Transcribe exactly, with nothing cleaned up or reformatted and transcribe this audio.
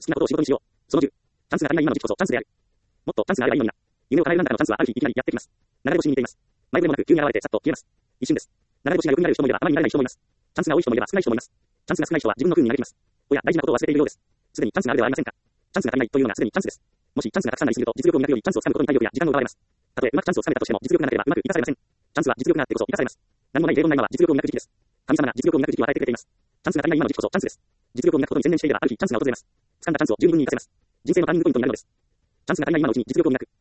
好きなことを仕事にしよう。そのじゅう。チャンスが足りない今の時期こそチャンスである。もっとチャンスがあればいいのにな。夢を叶えるなんかのチャンスはある日いきなりやってきます。流れ星に似ています。前触れもなく急に現れてさっと消えます。一瞬です。流れ星が横になる人もいればあまりなれない人もいます。チャンスが多い人もいれば少ない人もいます。チャンスが少ない人は自分の運に慣れています。おや、大事なことを忘れているようです。すでにチャンスがあるではありませんか。チャンスが足りないというのがすでにチャンスです。もしチャンスがたくさんなりすぎると実力を磨くよりチャンスをつかむことに体力や時間が奪われます。たとえうまくチャンスをつかめたとしても実力がなければうまく生かされません。チャンスは実力があってこそ生かされます。何もない平凡な今は実力を磨く時期です。神様が実力を磨く時期を与えてくれています。チャンスが足りない今の時期こそチャンスです。実力を磨くことに専念していればある日チャンスが訪れます。掴んだチャンスを十分に生かせます。人生のターニングポイントになるのです。チャンスが足りない今のうちに実力を磨く。